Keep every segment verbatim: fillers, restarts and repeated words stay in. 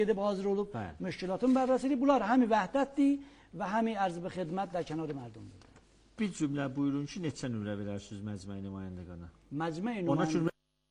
edib hazır olub, müşkilatın bərrəsidir. Bunlar həmi vəhdətdir və həmi ərz-i xidmət də kənarı mərdumdur. Bir cümlə buyurun ki, neçə nömrə verərsiniz məcmuə nümayəndəqana? Məcmuə nümayəndəqana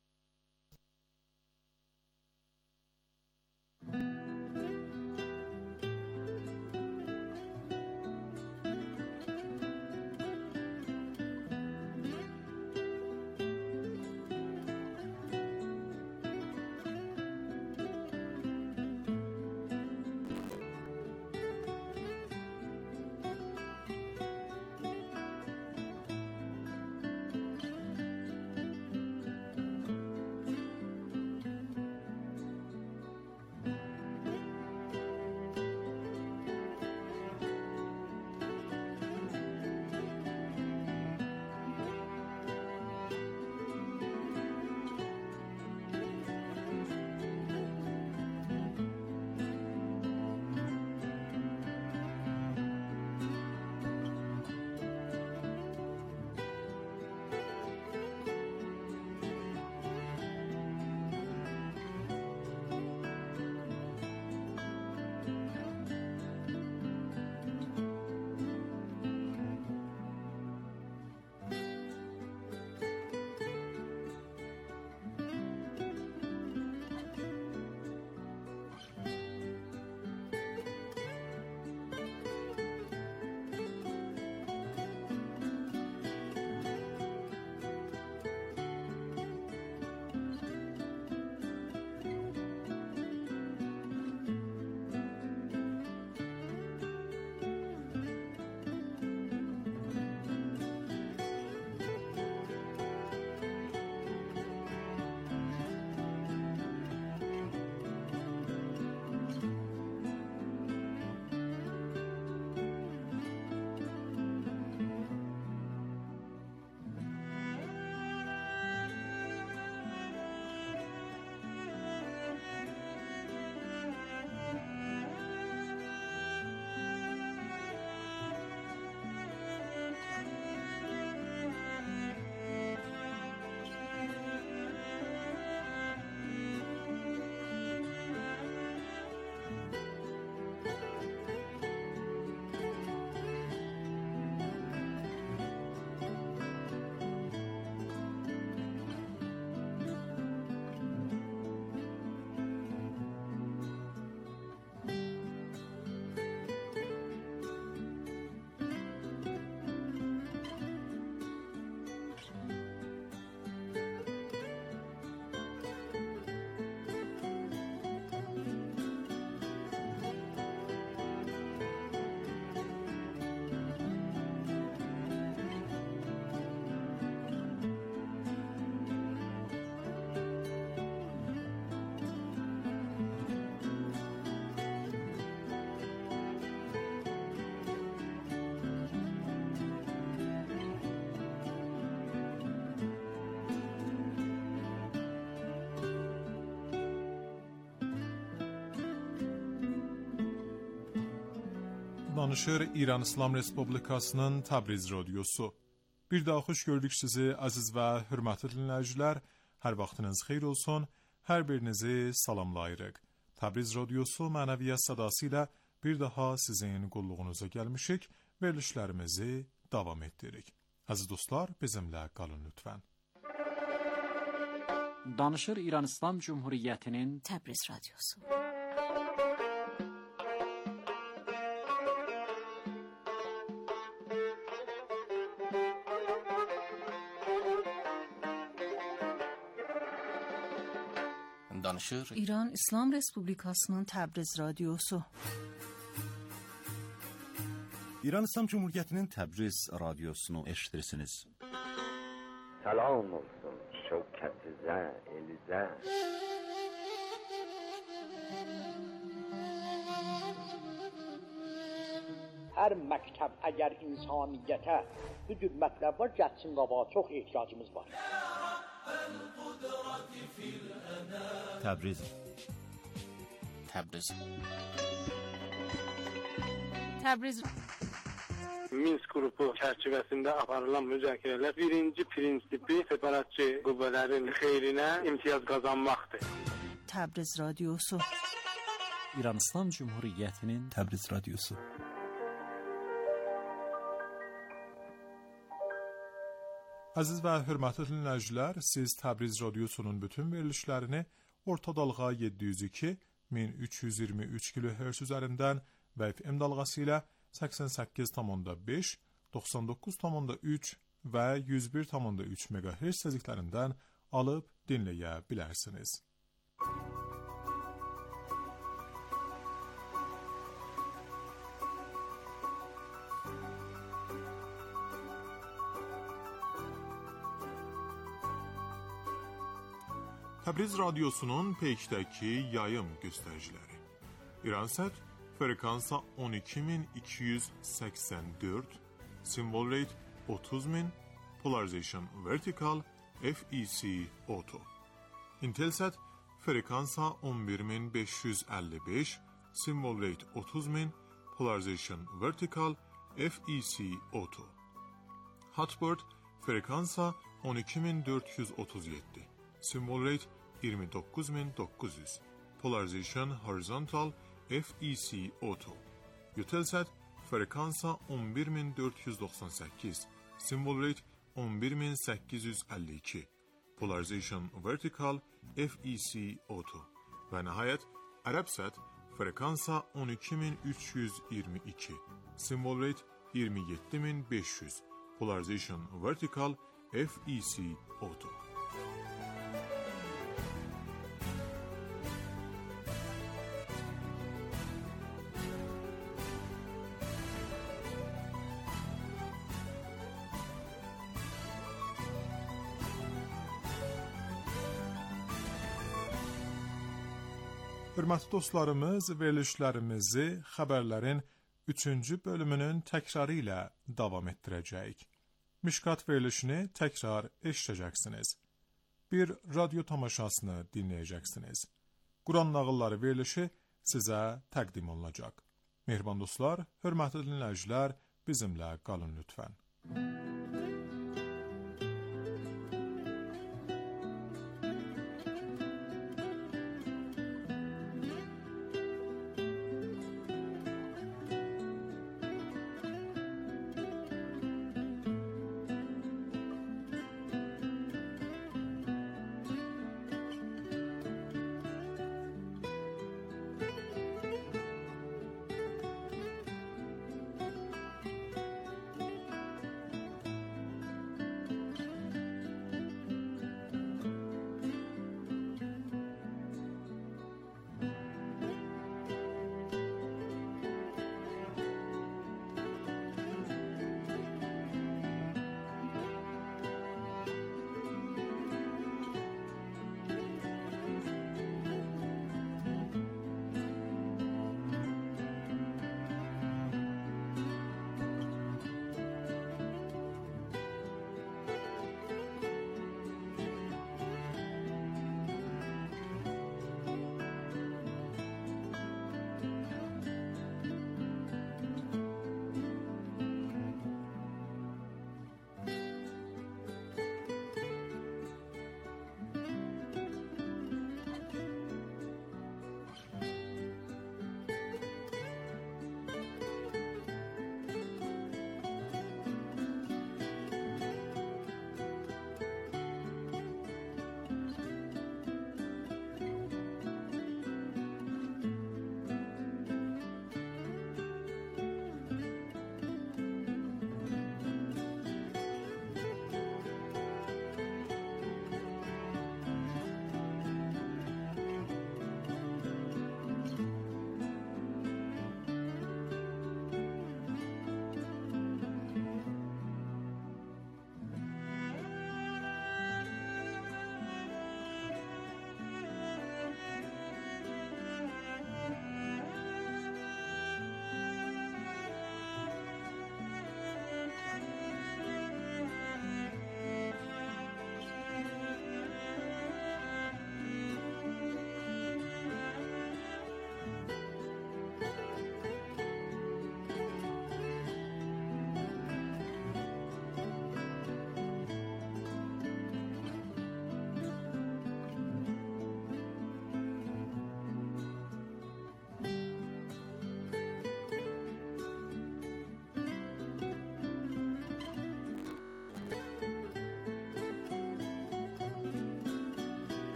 Danışır İran İslam Respublikasının Təbriz Radiosu. Bir daha xoş gördük sizi aziz və hörmətli dinləyicilər. Hər vaxtınız xeyir olsun. Hər birinizi salamlayırıq. Təbriz Radiosu mənəviyyat sədası ilə bir daha sizin qulluğunuza gəlmişik. Verilişlərimizi davam etdiririk. Aziz dostlar, bizimlə qalın lütfən. Danışır İran İslam Cumhuriyyətinin Təbriz Radiosu. Danışır İran İslam Respublikasının Təbriz Radiosu. İran İslam Cumhuriyyətinin Təbriz Radiosunu eşitirsiniz. Salam olsun şövkətizə, elizə. Hər məktəb əgər insaniyyətə bu cür mətləb var, gəlsin qabağa, çox ehtiyacımız var. Təbriz Təbriz Təbriz Minsk qrupu çərçivəsində aparılan müzakirələr birinci prinsipi separatçı qüvvələrin xeyrinə imtiyaz qazanmaqdır. Təbriz Radiosu. İran İslam Cumhuriyyətinin Təbriz radiosu. Aziz və hörmətli dinləyicilər, siz Təbriz radiosunun bütün verilişlərini orta dalğa yeddi yüz iki min üç yüz iyirmi üç kilohertz üzərindən və F M dalğası ilə səksən səkkiz tam beş, doxsan doqquz tam üç və yüz bir tam üç megahertz tezliklərindən alıb dinləyə bilərsiniz. Təbriz radiosunun peykdəki yayım göstəriciləri. İransat frekansa on iki min iki yüz səksən dörd, symbol rate otuz min, polarization vertical, F E C auto. Intelsat frekansa on bir min beş yüz əlli beş, symbol rate otuz min, polarization vertical, F E C auto. Hotbird frekansa on iki min dörd yüz otuz yeddi, symbol rate iyirmi doqquz min doqquz yüz, polarization horizontal, F E C auto. Eutelsat frekansa on bir min dörd yüz doxsan səkkiz, symbol rate on bir min səkkiz yüz əlli iki, polarization vertical, F E C auto. Və nəhayət Arabsat frekansa on iki min üç yüz iyirmi iki, symbol rate iyirmi yeddi min beş yüz, polarization vertical, F E C auto. Hörmətli dostlarımız, verilişlərimizi xəbərlərin üçüncü bölümünün təkrarı ilə davam etdirəcəyik. Mişkat verilişini təkrar eşidəcəksiniz. Bir radyo tamaşasını dinləyəcəksiniz. Quran nağılları verilişi sizə təqdim olunacaq. Mehriban dostlar, hörmətli dinləyicilər, bizimlə qalın lütfən.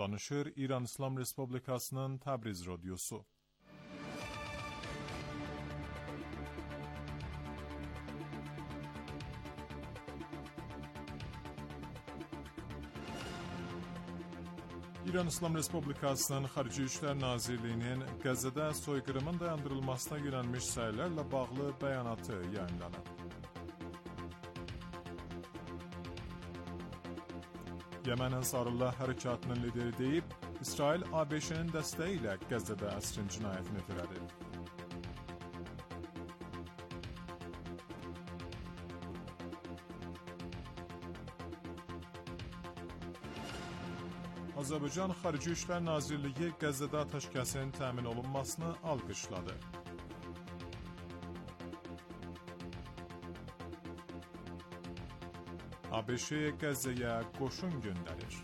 Danışır İran İslam Respublikasının Təbriz Radyosu. İran İslam Respublikasının Xarici İşlər Nazirliyinin Qəzzədə soyqırımın dayandırılmasına yönəlmiş səylərlə bağlı bəyanatı yayımlanıb. Yemen Ensarullah Hərəkatının lideri deyib, İsrail A B Ş-nin dəstəyi ilə Qəzzədə əsrin cinayətini törədib. Azərbaycan Xarici İşlər Nazirliyi Qəzzədə atəşkəsin təmin olunmasını alqışladı. A B Ş Qəzzəyə qoşun göndərir.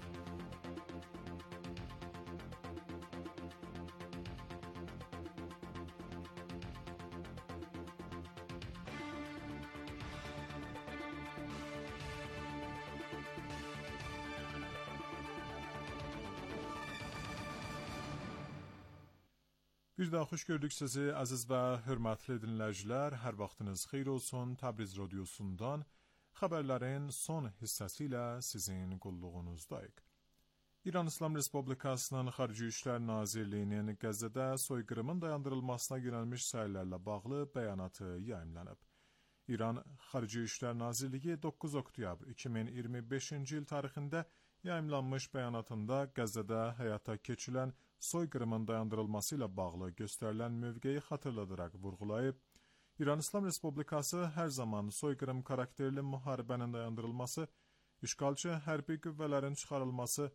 Bir daha xoş gördük sizi əziz və hörmətli dinləyicilər. Hər vaxtınız xeyir olsun. Təbriz Radyosu'ndan xəbərlərin son hissəsi ilə sizin qulluğunuzdayıq. İran İslam Respublikasının Xarici İşlər Nazirliyinin Qəzzədə soyqırımın dayandırılmasına yönəlmiş səylərlə bağlı bəyanatı yayımlanıb. İran Xarici İşlər Nazirliyi doqquz oktyabr iki min iyirmi beşinci il tarixində yayımlanmış bəyanatında Qəzzədə həyata keçirilən soyqırımın dayandırılması ilə bağlı göstərilən mövqeyi xatırladaraq vurğulayıb, İran İslam Respublikası hər zaman soyqırım karakterli müharibənin dayandırılması, işğalçı hərbi qüvvələrin çıxarılması,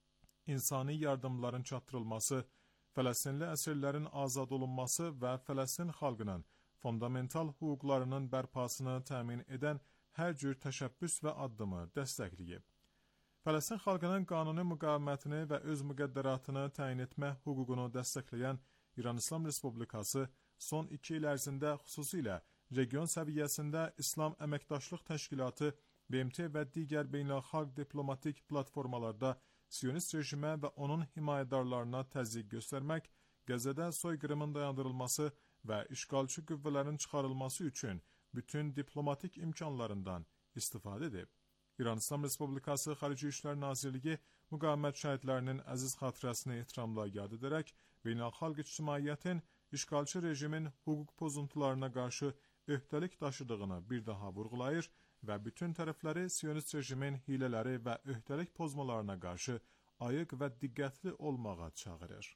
insani yardımların çatdırılması, Fələstinli əsirlərin azad olunması və Fələstin xalqının fundamental hüquqlarının bərpasını təmin edən hər cür təşəbbüs və addımı dəstəkləyib. Fələstin xalqının qanuni müqavimətini və öz müqəddəratını təyin etmə hüququnu dəstəkləyən İran İslam Respublikası son iki il ərzində xüsusilə region səviyyəsində İslam Əməkdaşlıq Təşkilatı, B M T və digər beynəlxalq diplomatik platformalarda Siyonist rejimə və onun himayədarlarına təzyiq göstərmək, Qəzzədə soyqırımın dayandırılması və işğalçı qüvvələrin çıxarılması üçün bütün diplomatik imkanlarından istifadə edib. İran İslam Respublikası Xarici İşlər Nazirliyi müqavimət şəhidlərinin əziz xatirəsini ehtiramla yad edərək, beynəlxalq ictimaiyyətin işğalçı rejimin hüquq pozuntularına qarşı öhdəlik daşıdığını bir daha vurğulayır və bütün tərəfləri Siyonist rejimin hilələri və öhdəlik pozmalarına qarşı ayıq və diqqətli olmağa çağırır.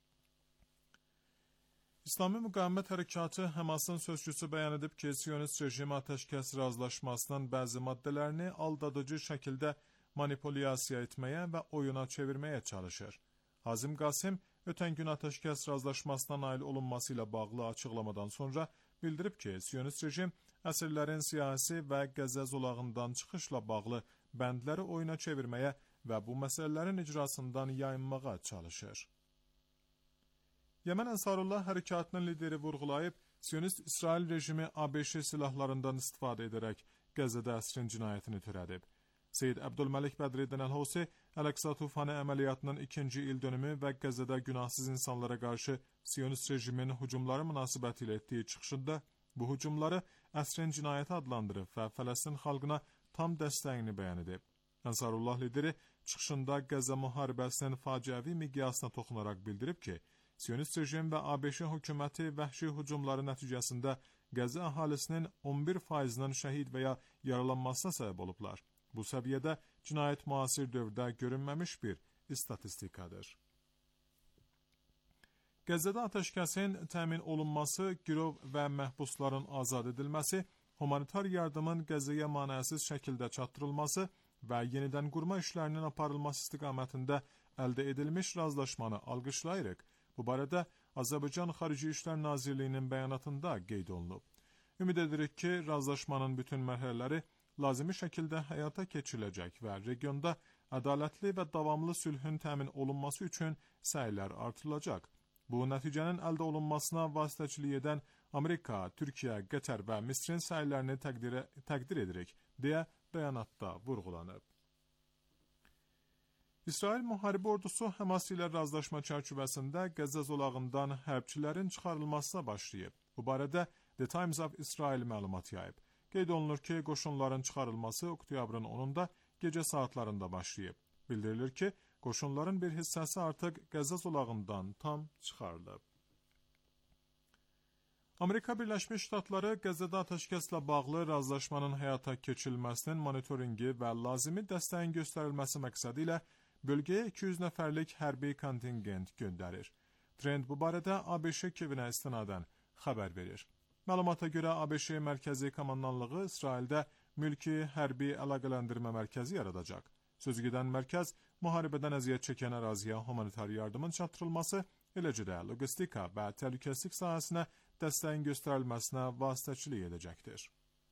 İslami Müqavimət Hərəkatı Həmasın sözçüsü bəyan edib ki, Siyonist rejim atəşkəs razılaşmasının bəzi maddələrini aldadıcı şəkildə manipulyasiya etməyə və oyuna çevirməyə çalışır. Hazim Qasim ötən gün atəşkəs razılaşmasına nail olunması ilə bağlı açıqlamadan sonra bildirib ki, Siyonist rejim əsirlərin siyasi və Qəzza zolağından çıxışla bağlı bəndləri oyuna çevirməyə və bu məsələlərin icrasından yayınmağa çalışır. Yemen Ensarullah Hərəkatının lideri vurğulayıb, Siyonist İsrail rejimi A B Ş silahlarından istifadə edərək Qəzzədə əsrin cinayətini törədib. Seyyid Əbdülməlik Bədriddin Əl-Husi, Əl-Əqsa tufanı əməliyyatının ikinci il dönümü və Qəzzədə günahsız insanlara qarşı Siyonist rejimin hücumları münasibəti ilə etdiyi çıxışında bu hücumları əsrin cinayəti adlandırıb və Fələstin xalqına tam dəstəyini bəyan edib. Ensarullah lideri çıxışında Qəzza müharibəsinin faciəvi miqyasına toxunaraq bildirib ki, Siyonist rejim və A B Ş hökuməti vəhşi hücumları nəticəsində Qəzza əhalisinin on bir faizinin şəhid və ya yaralanmasına səbəb olublar. Bu səviyyədə cinayət müasir dövrdə görünməmiş bir istatistikadır. Qəzzədə atəşkəsin təmin olunması, girov və məhbusların azad edilməsi, humanitar yardımın Qəzzəyə manəsiz şəkildə çatdırılması və yenidən qurma işlərinin aparılması istiqamətində əldə edilmiş razılaşmanı alqışlayırıq. Bu barədə Azərbaycan Xarici İşlər Nazirliyinin bəyanatında qeyd olunub. Ümid edirik ki, razılaşmanın bütün mərhələləri lazımi şəkildə həyata keçiriləcək və regionda ədalətli və davamlı sülhün təmin olunması üçün səylər artırılacaq. Bu nəticənin əldə olunmasına vasitəçilik edən Amerika, Türkiyə, Qətər və Misrin səylərini təqdir, təqdir edirik, deyə bəyanatda vurğulanıb. İsrail müharibə ordusu Həmas ilə razılaşma çərçivəsində Qəzza zolağından hərbçilərin çıxarılmasına başlayıb. Bu barədə The Times of Israel məlumat yayıb. Qeyd olunur ki, qoşunların çıxarılması oktyabrın onunda gecə saatlarında başlayıb. Bildirilir ki, qoşunların bir hissəsi artıq Qəzza zolağından tam çıxarılıb. Amerika Birləşmiş Ştatları Qəzzada atəşkəslə bağlı razılaşmanın həyata keçirilməsinin monitoringi və lazımi dəstəyin göstərilməsi məqsədi ilə bölgəyə iki yüz nəfərlik hərbi kontingent göndərir. Trend bu barədə ABŞ Kivinə istinadən xəbər verir. Məlumata görə ABŞ Mərkəzi Komandanlığı İsraildə mülki hərbi əlaqələndirmə mərkəzi yaradacaq. Sözügedən mərkəz müharibədən əziyyət çəkən əraziyə humanitar yardımın çatdırılması, eləcə də logistika və təhlükəsizlik sahəsinə dəstəyin göstərilməsinə vasitəçilik edəcəkdir.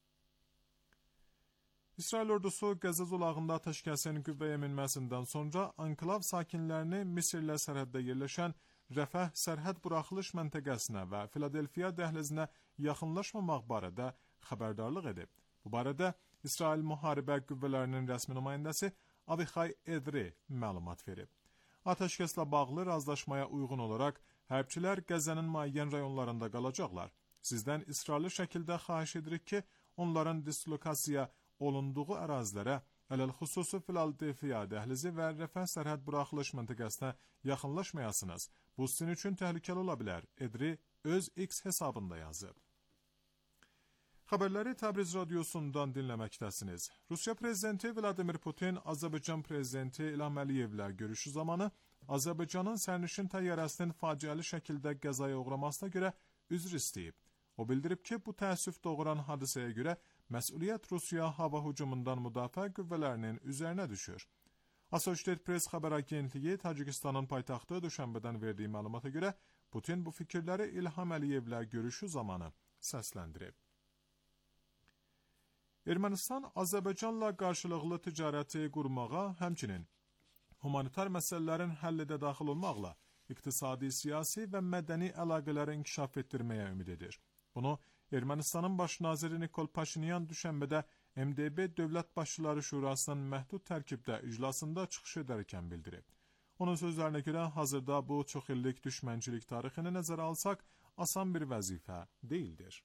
İsrail ordusu Qəzza zolağında atəşkəsin qüvvəyə minməsindən sonra anklav sakinlərini Misirlə sərhəddə yerləşən Rəfəh sərhəd buraxılış məntəqəsinə və Filadelfiya dəhlizinə yaxınlaşmamaq barədə xəbərdarlıq edib. Bu barədə İsrail Müharibə Qüvvələrinin rəsmi nümayəndəsi Avichai Edri məlumat verib. Atəşkəslə bağlı razılaşmaya uyğun olaraq hərbçilər Qəzzənin müəyyən rayonlarında qalacaqlar. Sizdən israrlı şəkildə xahiş edirik ki, onların dislokasiya olunduğu ərazilərə, ələlxüsusu Filadelfiya dəhlizi və Rəfəh sərhəd buraxılış məntəqəsinə yaxınlaşmayasınız. Bu sizin üçün təhlükəli ola bilər, Edri öz X hesabında yazıb. Xəbərləri Təbriz radiosundan dinləməkdəsiniz. Rusiya prezidenti Vladimir Putin, Azərbaycan prezidenti İlham Əliyevlə görüşü zamanı Azərbaycanın sərnişin təyyarəsinin faciəli şəkildə qəzaya uğramasına görə üzr istəyib. O bildirib ki, bu təəssüf doğuran hadisəyə görə məsuliyyət Rusiya hava hücumundan müdafiə qüvvələrinin üzərinə düşür. Associated Press xəbər agentliyi Tacikistanın paytaxtı Düşənbədən verdiyi məlumata görə Putin bu fikirləri İlham Əliyevlə görüşü zamanı səsləndirib. Ermənistan Azərbaycanla qarşılıqlı ticarəti qurmağa, həmçinin humanitar məsələlərin həllidə daxil olmaqla iqtisadi, siyasi və mədəni əlaqələri inkişaf etdirməyə ümid edir. Bunu Ermənistanın baş naziri Nikol Paşinyan düşənbədə M D B Dövlət Başçıları Şurasının məhdud tərkibdə iclasında çıxış edərkən bildirib. Onun sözlərinə görə hazırda bu çox illik düşmənçilik tarixini nəzərə alsaq, asan bir vəzifə deyildir.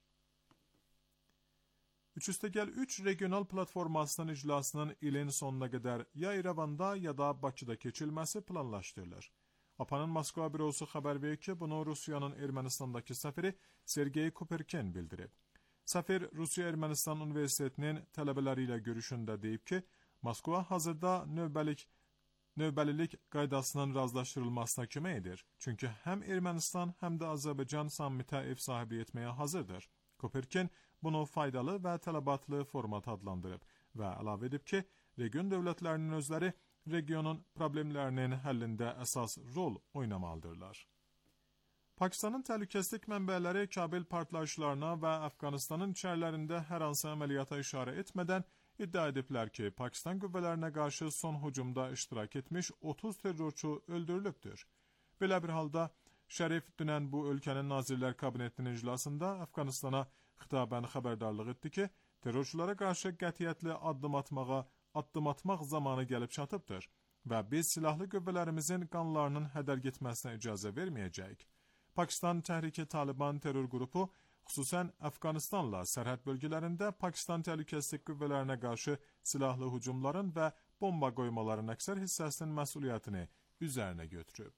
üç üstəgəl üç regional platformasının iclasının ilin sonuna qədər ya İrəvanda ya da Bakıda keçilməsi planlaşdırılır. A P A-nın Moskva bürosu xəbər verir ki, bunu Rusiyanın Ermənistandakı səfiri Sergey Kuperken bildirib. Səfir Rusiya-Ermənistan Universitetinin tələbələri ilə görüşündə deyib ki, Moskva hazırda növbəlik, növbəlilik qaydasının razılaşdırılmasına kömək edir. Çünki həm Ermənistan, həm də Azərbaycan sammitə ev sahibi etməyə hazırdır. Kuperken bunu faydalı və tələbatlı format adlandırıb və əlavə edib ki, region dövlətlərinin özləri regionun problemlərinin həllində əsas rol oynamalıdırlar. Pakistanın təhlükəsizlik mənbələri Kabil partlayışlarına və Əfqanistanın içərilərində hər hansı əməliyyata işarə etmədən iddia ediblər ki, Pakistan qüvvələrinə qarşı son hücumda iştirak etmiş otuz terrorçu öldürülübdür. Belə bir halda Şərif dünən bu ölkənin Nazirlər Kabinetinin iclasında Əfqanistana xitabən xəbərdarlıq etdi ki, terrorçulara qarşı qətiyyətli addım atmağa, addım atmaq zamanı gəlib çatıbdır və biz silahlı qüvvələrimizin qanlarının hədər getməsinə icazə verməyəcəyik. Pakistan Təhriki Taliban terror qrupu xüsusən Əfqanistanla sərhəd bölgələrində Pakistan təhlükəsizlik qüvvələrinə qarşı silahlı hücumların və bomba qoymaların əksər hissəsinin məsuliyyətini üzərinə götürüb.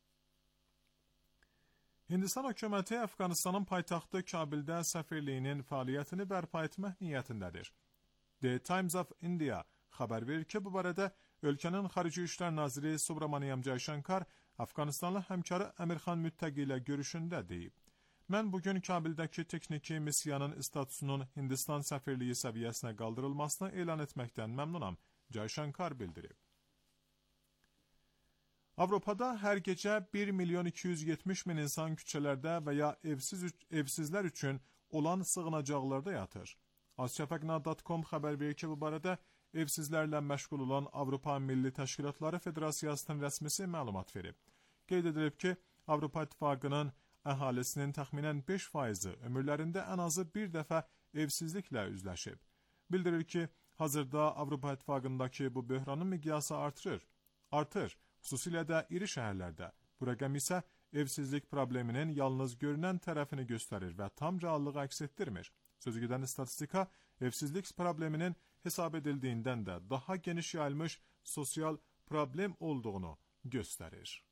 Hindistan hökuməti Əfqanistanın paytaxtı Kabildə səfirliyinin fəaliyyətini bərpa etmək niyyətindədir. The Times of India xəbər verir ki, bu barədə ölkənin Xarici İşlər Naziri Subramaniam Jaishankar Əfqanistanlı həmkarı Əmirxan Müttəqi ilə görüşündə deyib. Mən bugün Kabildəki texniki missiyanın statusunun Hindistan səfirliyi səviyyəsinə qaldırılmasını elan etməkdən məmnunam, Jaishankar bildirib. Avropada hər gecə bir milyon iki yüz yetmiş min insan küçələrdə və ya evsiz, evsizlər üçün olan sığınacaqlarda yatır. Azşafaqna nöqtə com xəbər verir ki, bu barədə evsizlərlə məşğul olan Avropa Milli Təşkilatları Federasiyasının rəsmisi məlumat verib. Qeyd edilib ki, Avropa İttifaqının əhalisinin təxminən beş faizi ömürlərində ən azı bir dəfə evsizliklə üzləşib. Bildirir ki, hazırda Avropa İttifaqındakı bu böhranın miqyası artırır. artır, xüsusilə də iri şəhərlərdə. Bu rəqəm isə evsizlik probleminin yalnız görünən tərəfini göstərir və tam reallığı əks etdirmir. Sözügedən statistika, evsizlik probleminin hesab edildiyindən də daha geniş yayılmış sosial problem olduğunu göstərir.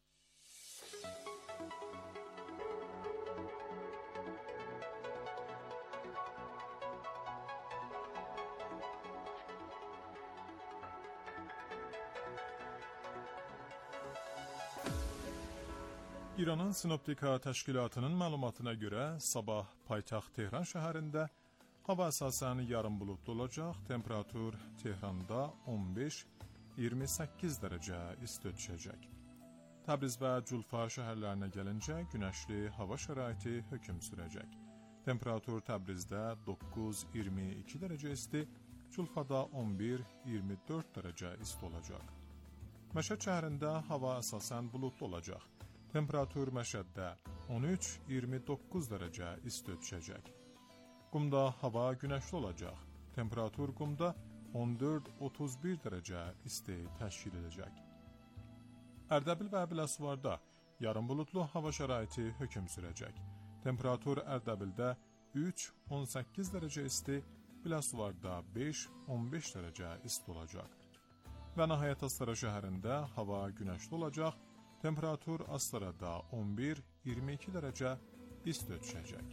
İranın Sinoptika Təşkilatının məlumatına görə sabah paytaxt Tehran şəhərində hava əsasən yarım buludlu olacaq, temperatur Tehranda on beş iyirmi səkkiz dərəcə isti düşəcək. Təbriz və Culfa şəhərlərinə gəlincə günəşli hava şəraiti hökm sürəcək. Temperatur Təbrizdə doqquz iyirmi iki dərəcə isti, Culfada on bir iyirmi dörd dərəcə isti olacaq. Məşəd şəhərində hava əsasən buludlu olacaq. Temperatur Məşəddə on üç iyirmi doqquz dərəcə isti düşəcək. Qumda hava günəşli olacaq. Temperatur Qumda on dörd otuz bir dərəcə isti təşkil edəcək. Ərdəbil və Biləsuvarda yarım buludlu hava şəraiti hökm sürəcək. Temperatur Ərdəbildə üç on səkkiz dərəcə isti, Biləsuvarda beş on beş dərəcə isti olacaq. Və nəhayət Astara şəhərində hava günəşli olacaq. Temperatur Astarada on bir iyirmi iki dərəcə isti düşəcək.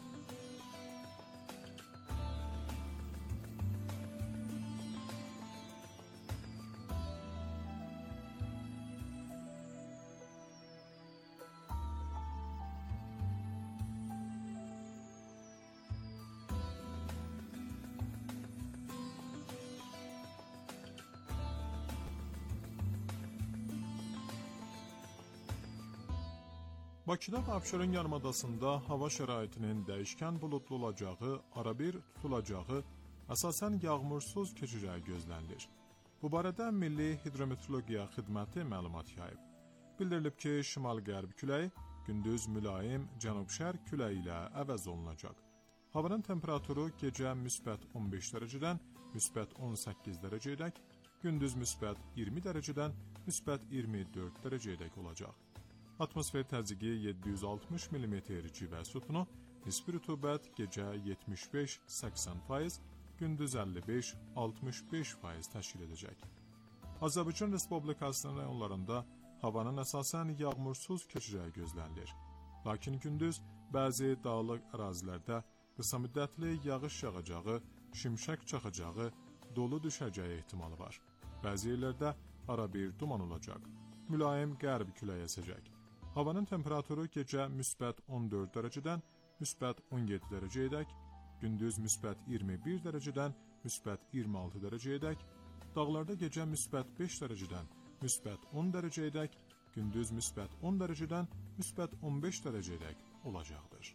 Bakıda və Abşeron yarımadasında hava şəraitinin dəyişkən buludlu olacağı, arabir tutulacağı, əsasən yağmursuz keçəcəyi gözlənilir. Bu barədə Milli Hidrometeorologiya Xidməti məlumat yayıb. Bildirilib ki, şimal-qərb küləyi gündüz mülayim cənub-şərq küləyi ilə əvəz olunacaq. Havanın temperaturu gecə müsbət on beş dərəcədən müsbət on səkkiz dərəcədək, gündüz müsbət iyirmi dərəcədən müsbət iyirmi dörd dərəcədək olacaq. Atmosfer təzyiqi yeddi yüz altmış millimetr civə sütunu, nisbi rütubət gecə yetmiş beş səksən faiz, gündüz əlli beş altmış beş faiz təşkil edəcək. Azərbaycan Respublikasının rayonlarında havanın əsasən yağmursuz keçəcəyi gözlənilir. Lakin gündüz bəzi dağlıq ərazilərdə qısa müddətli yağış yağacağı, şimşək çaxacağı, dolu düşəcəyi ehtimalı var. Bəzi yerlərdə arabir duman olacaq. Mülayim qərb küləyi əsəcək. Havanın temperaturu gecə müsbət on dörd dərəcədən müsbət on yeddi dərəcəyədək, gündüz müsbət iyirmi bir dərəcədən müsbət iyirmi altı dərəcəyədək, dağlarda gecə müsbət beş dərəcədən müsbət on dərəcəyədək, gündüz müsbət on dərəcədən müsbət on beş dərəcəyədək olacaqdır.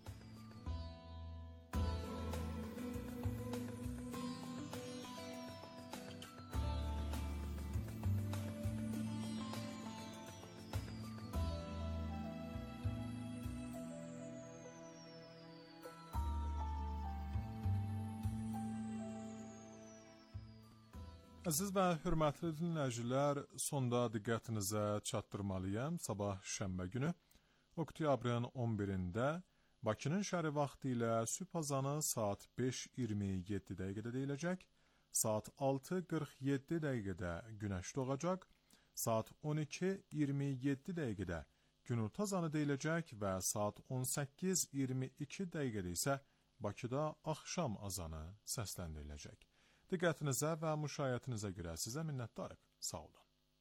Əziz və hörmətli dinləyicilər, sonda diqqətinizə çatdırmalıyam. Sabah şənbə günü, oktyabrın on birində Bakının şəhəri vaxtı ilə sübh azanı saat beş iyirmi yeddi dəqiqədə deyiləcək, saat altı qırx yeddi dəqiqədə günəş doğacaq, saat on iki iyirmi yeddi dəqiqədə günorta azanı deyiləcək və saat on səkkiz iyirmi iki dəqiqədə isə Bakıda axşam azanı səsləndiriləcək. Diqqətinizə və müşayiətinizə görə sizə minnətdarıq. Sağ olun.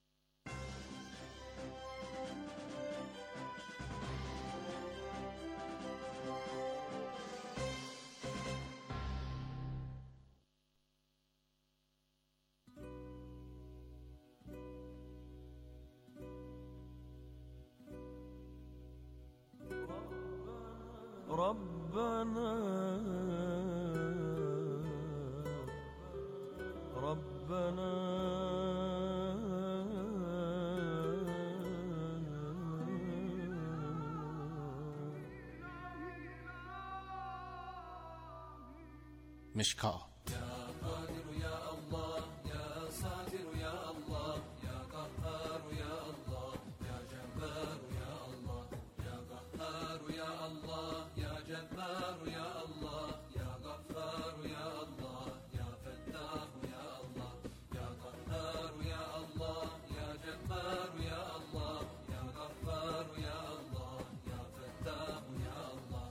Rabbana Rabbana Mişka Ya Kadir ya Allah, Ya Satir ya Allah, Ya Kahhar ستار يا الله يا غفار يا الله يا فتاح يا الله يا قهار يا الله يا جبار يا الله يا غفار يا الله يا فتاح يا الله.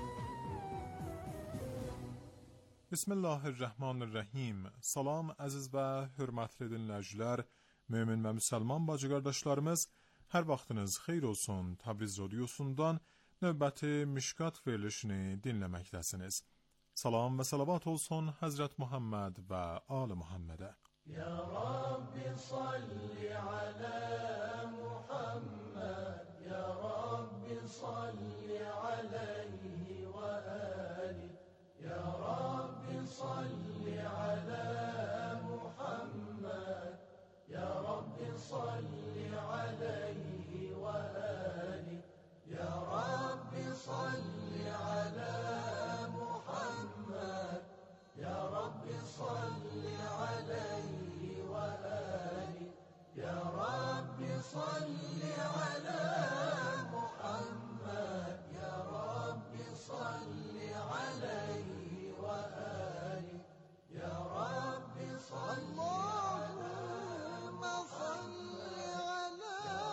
Bismillahirrahmanirrahim. Salam əziz və hörmətli dinləyicilər, mömin və müsəlman bacı qardaşlarımız, hər vaxtınız xeyir olsun. Təbriz radiosundan növbəti Mişkat verilişini dinləməkdəsiniz. Salam və salavat olsun Həzrət Muhammed və Ali Muhammedə. Ya Rabbi salli ala Muhammed, Ya Rabbi salli alayhi və ali, Ya Rabbi salli ala Muhammed, Ya Rabbi salli alayhi və ali, Ya Rabbi salli ala Muhammed, Ya Rabbi salli alayhi və ali, Ya Rabbi salli ala Muhammed, Ya Rabbi salli alayhi və ali, Ya Rabbi salli Allahümme salli ala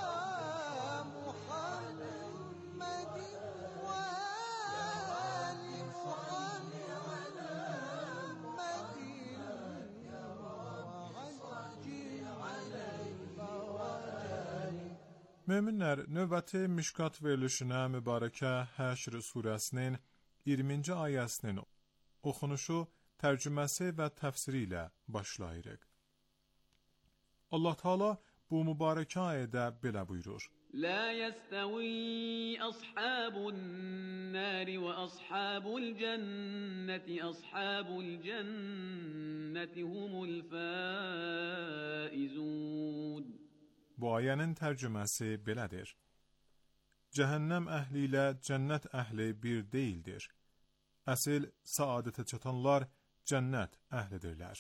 Muhammedin ve ali salli ala Muhammedin ya Rabbi salli alayhi və ali. Möminlər, növbəti Mişkat verilişinə mübarəkə Həşr surəsinin iyirminci ayəsinin oxunuşu, tərcüməsi və təfsiri ilə başlayırıq. Allah Teala bu mübarəkə ayədə belə buyurur. La yəstəvi ashabun nari və ashabul cənnəti ashabul cənnəti humul faizun. Bu ayənin tərcüməsi belədir. Cəhənnəm əhli ilə cənnət əhli bir deyildir. Əsil saadətə çatanlar cənnət əhlidirlər.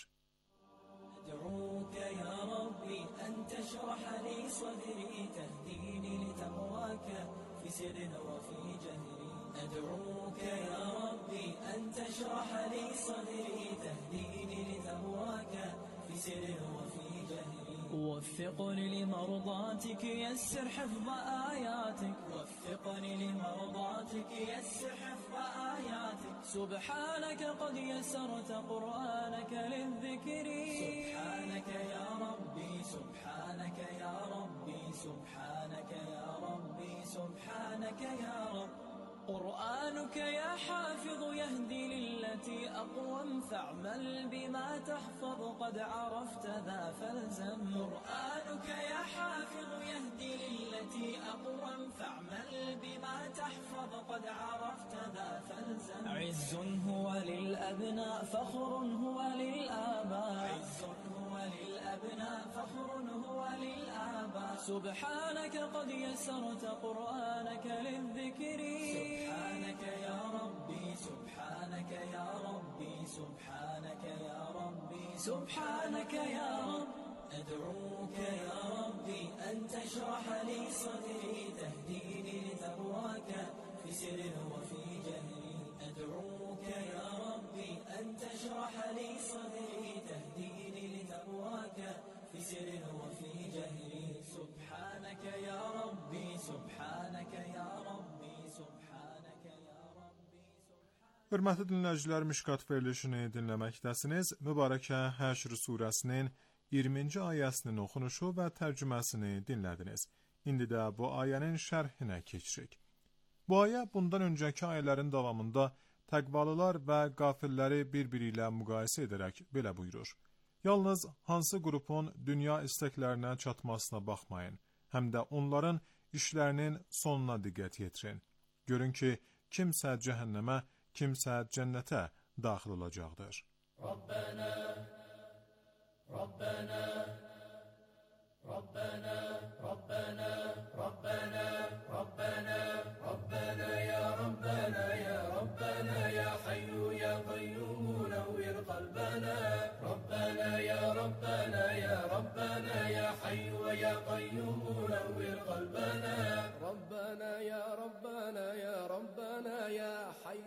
أدعوك يا ربي أن تشرح لي صدري تهديني لتقواك في سر وفي جهري. أدعوك يا ربي أن تشرح لي صدري تهديني لتقواك في سر وفي جهري. وفقني لمرضاتك يسر حفظ آياتك وفقني لمرضاتك يسر حفظ آياتك. سبحانك قد يسرت قرآنك للذكر. سبحانك يا ربي سبحانك يا ربي سبحانك يا ربي سبحانك يا رب. قرآنك يا حافظ يهدي للتي أقوم فاعمل بما تحفظ قد عرفت ذا فالزم. قرآنك يا حافظ يهدي للتي أقوم فاعمل بما تحفظ قد عرفت ذا فالزم. عز هو للأبناء فخر هو للآباء. عز هو للأبناء فخر هو للآباء. سبحانك قد يسرت قرآنك للذكر. سبحانك يا ربي سبحانك يا ربي سبحانك يا ربي سبحانك يا رب. أدعوك يا ربي أن تشرح لي صدري تهديني لتقواك في سر وفي جهري. أدعوك يا ربي أن تشرح لي صدري تهديني لتقواك في سر وفي جهري. سبحانك يا ربي سبحانك يا ربي سبحانك يا ربي. Hörmətli dinləyicilər, Mişkat verilişini dinləməkdəsiniz. Mübarəkə Həşr surəsinin iyirminci ayəsinin oxunuşu və tərcüməsini dinlədiniz. İndi də bu ayənin şərhinə keçirik. Bu ayə bundan öncəki ayələrin davamında təqvalılar və qafilləri bir-biri ilə müqayisə edərək belə buyurur. Yalnız hansı qrupun dünya istəklərinə çatmasına baxmayın, həm də onların işlərinin sonuna diqqət yetirin. Görün ki, kimsə cəhənnəmə, kimsə cənnətə daxil olacaqdır. Rabbana Rabbana Rabbana Rabbana Rabbana Rabbana Rabbana ya Rabbana ya Rabbana ya Hayyu ya Qayyum nawwir qalbana. Rabbana ya Rabbana ya Rabbana ya Hayyu ya Qayyum nawwir qalbana. Rabbana ya Rabbana ya Rabbana ya Hayyu ya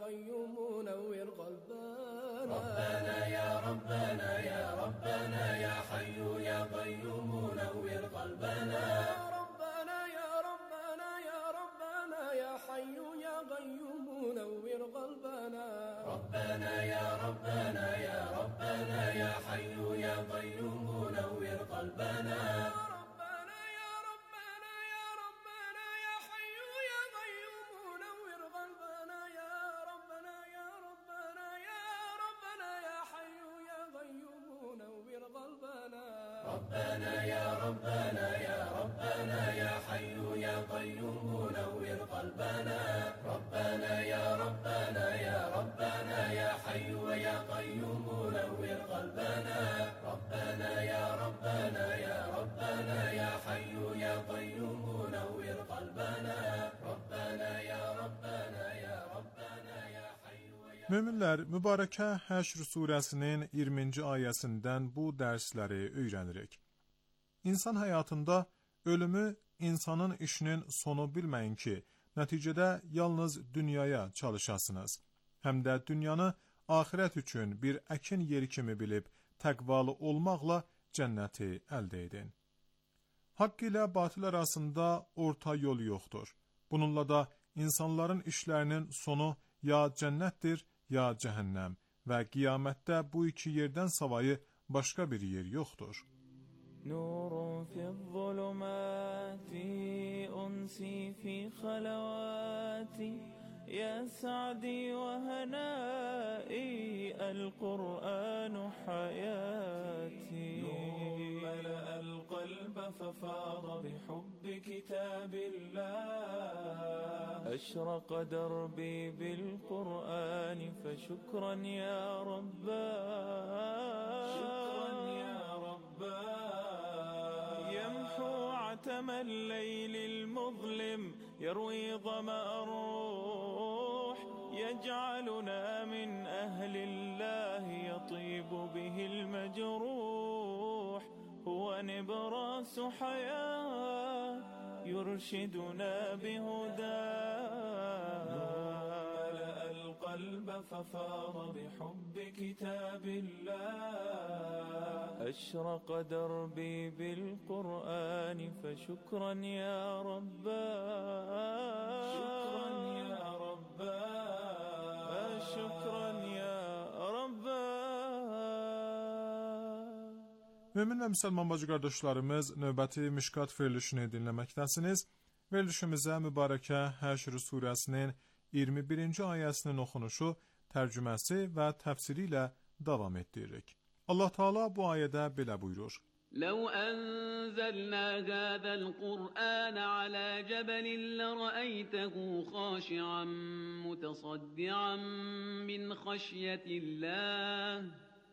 قيوم نور قلبنا ربنا يا ربنا يا ربنا يا حي يا قيوم نور قلبنا ربنا يا ربنا يا ربنا يا حي يا قيوم نور قلبنا ربنا يا ربنا يا ربنا يا حي يا قيوم نور قلبنا ربنا يا ربنا يا ربنا يا حي يا قيوم نور قلبنا يا ربنا يا ربنا يا ربنا يا حي يا قيوم نور قلبنا ربنا يا ربنا يا ربنا يا حي يا قيوم نور قلبنا ربنا يا ربنا يا ربنا يا حي يا قيوم نور قلبنا ربنا يا ربنا يا ربنا يا حي يا قيوم نور قلبنا ربنا يا ربنا يا ربنا يا حي. Möminlər, mübarəkə Həşr surəsinin iyirminci ayəsindən bu dərsləri öyrənirik. İnsan həyatında ölümü insanın işinin sonu bilməyin ki, nəticədə yalnız dünyaya çalışasınız. Həm də dünyanı axirət üçün bir əkin yeri kimi bilib, təqvalı olmaqla cənnəti əldə edin. Haqq ilə batil arasında orta yol yoxdur. Bununla da insanların işlərinin sonu ya cənnətdir, ya cəhənnəm və qiyamətdə bu iki yerdən savayı başqa bir yer yoxdur. نور في الظلمات أنسي في خلواتي يا سعدي وهنائي القرآن حياتي نور ملأ القلب ففاض بحب كتاب الله أشرق دربي بالقرآن فشكرا يا ربا شكرا يا ربا يمحو عتم الليل المظلم يروي ظمأ الروح يجعلنا من أهل الله يطيب به المجروح هو نبراس حياة يرشدنا بهداه ملأ القلب ففاض بحب كتاب الله أشرق دربي بالقرآن فشكرا يا ربا شكرا يا ربا شكرا يا ربا. Mömin və müsəlman bacı qardaşlarımız, növbəti Mişkat verilişini dinləməkdəsiniz. Verilişimizə mübarəkə Həşr surəsinin iyirmi birinci ayəsinin oxunuşu, tərcüməsi və təfsiri ilə davam etdiririk. Allah Teala bu ayədə belə buyurur. لو أنزلنا هذا القرآن على جبل لرأيته خاشعا متصدعا من خشية الله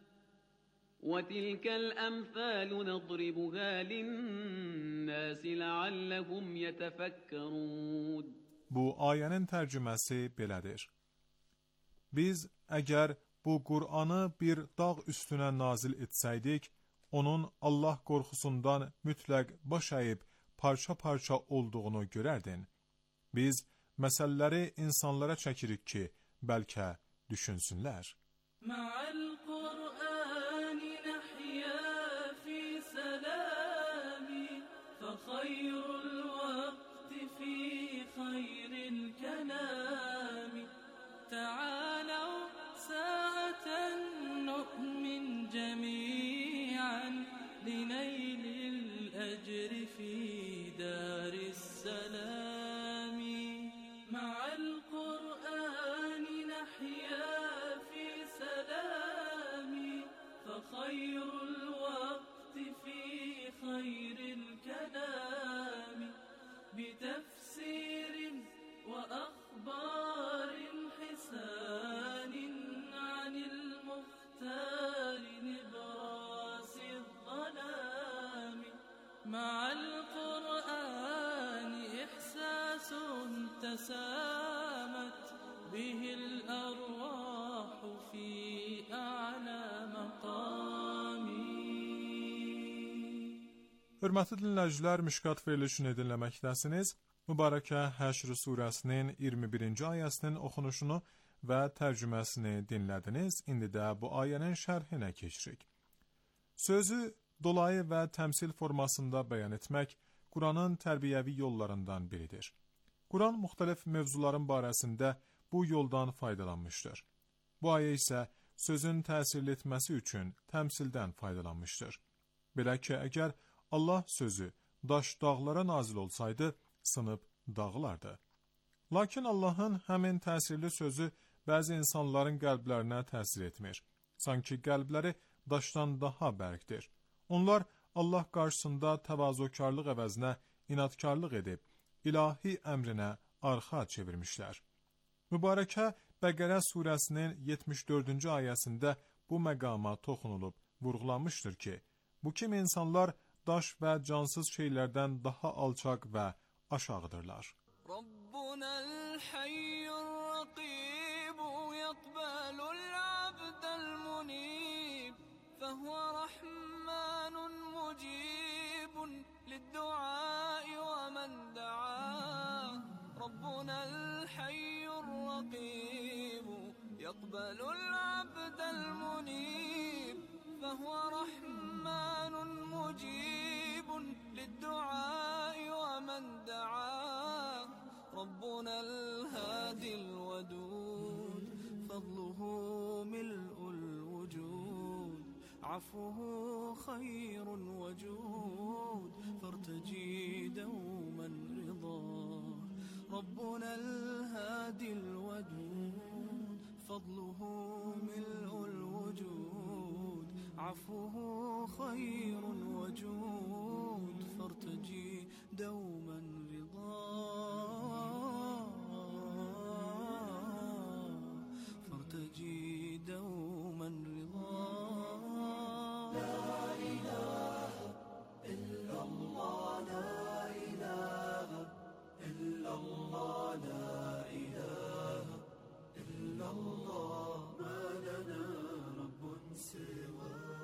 وتلك الأمثال نضربها للناس لعلهم يتفكرون. Bu ayənin tərcüməsi belədir. Biz əgər bu Qur'anı bir dağ üstünə nazil etsəydik, onun Allah qorxusundan mütləq baş əyib parça-parça olduğunu görərdin. Biz məsələləri insanlara çəkirik ki, bəlkə düşünsünlər. Ma'al Qur'ani nahya fi salami fa khayrul waqti fi khayril kalami ta'alaw sa'atan nu'min jami'an لنيل الأجر في دار السلام مع القرآن نحيا في سلام فخير الوقت في خير الكلام بتفسير وأخبار حسان عن المختار نبراس الظلام مع القرآن إحساس تسامت به الأرواح في أعلى مقام. Hörmətli dinləyicilər, Mişkat verilişini dinləməkdəsiniz. Mübarəkə Həşr surəsinin iyirmi birinci ayəsinin oxunuşunu və tərcüməsini dinlədiniz. İndi də bu ayənin şərhinə keçirik. Sözü dolayı və təmsil formasında bəyan etmək Quranın tərbiyəvi yollarından biridir. Quran müxtəlif mövzuların barəsində bu yoldan faydalanmışdır. Bu ayə isə sözün təsirli etməsi üçün təmsildən faydalanmışdır. Belə ki, əgər Allah sözü daş dağlara nazil olsaydı, sınıb dağılardı. Lakin Allahın həmin təsirli sözü bəzi insanların qəlblərinə təsir etmir. Sanki qəlbləri daşdan daha bərkdir. Onlar Allah qarşısında təvazökarlıq əvəzinə inadkarlıq edib, ilahi əmrinə arxa çevirmişlər. Mübarəkə Bəqərə surəsinin yetmiş dördüncü ayəsində bu məqama toxunulub, vurğulanmışdır ki, bu kimi insanlar daş və cansız şeylərdən daha alçaq və aşağıdırlar. Rabbunal hayyur raqib yaqbalul abdal munib fehuve rahmanun mucibun lid-du'a ve men da'a. Rabbunal hayyur raqib yaqbalul abdal munib fehuve rahmanun mucibun lid-du'a ve men da'a. ربنا الهادي الودود فضله ملء الوجود عفوه خير وجود فارتجي دوما رضاه. ربنا الهادي الودود فضله ملء الوجود عفوه خير وجود فارتجي دوما رضاه. فارتجي دوما رضاه. لا إله إلا الله لا إله إلا الله لا إله إلا الله ما لنا رب سواه.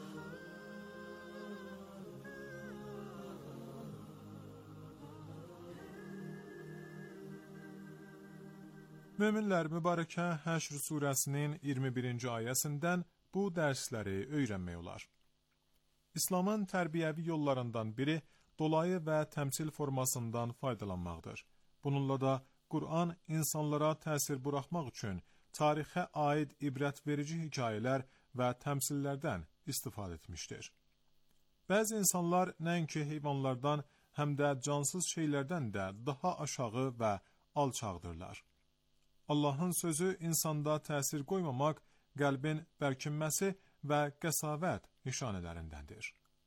Möminlər mübarəkə Həşr surəsinin iyirmi birinci ayəsindən bu dərsləri öyrənmək olar. İslamın tərbiyəvi yollarından biri dolayı və təmsil formasından faydalanmaqdır. Bununla da Quran insanlara təsir buraxmaq üçün tarixə aid ibrətverici hekayələr və təmsillərdən istifadə etmişdir. Bəzi insanlar nəinki heyvanlardan, həm də cansız şeylərdən də daha aşağı və alçaqdırlar. Allahın sözü insanda təsir qoymamaq, qəlbin bərkinməsi və qəsavət nişanələrindəndir.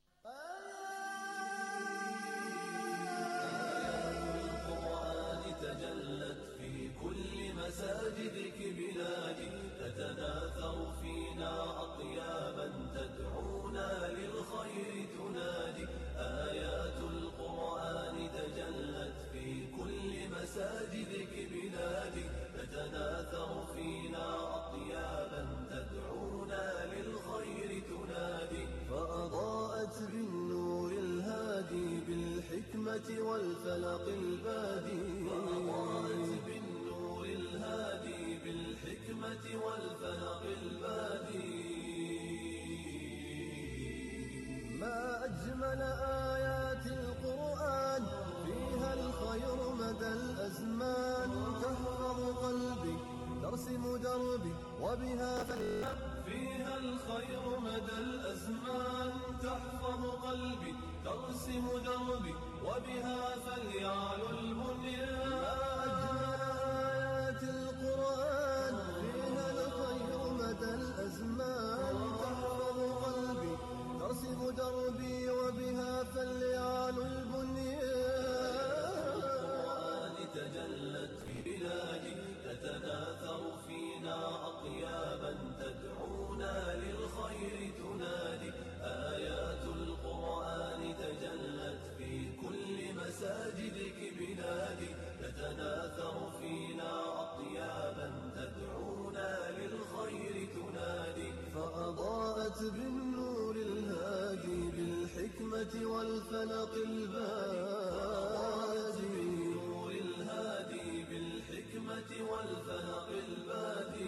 مساجدك بلادي تتناثر فينا أطيابا تدعونا للخير تنادي. فأضاءت بالنور الهادي بالحكمة والفلق البادي. فأضاءت بالنور الهادي بالحكمة والفلق البادي. ما أجمل آيات القرآن فيها الخير مدى الأزمان. تحفظ قلبي ترسم دربي وبها فيها الخير مدى الأزمان. تحفظ قلبي ترسم دربي وبها فليعلو البنيان. ما أجمل آيات القرآن فيها الخير مدى الأزمان. تحفظ قلبي ترسم دربي وبها فليعلو البنيان. تجلت في بلادي تتناثر فينا أطيابا تدعونا للخير تنادي. آيات القرآن تجلت في كل مساجدك بلادي تتناثر فينا أطيابا تدعونا للخير تنادي. فأضاءت بالنور الهادي بالحكمة والفلق البادي. بالحكمة والفلق البادي.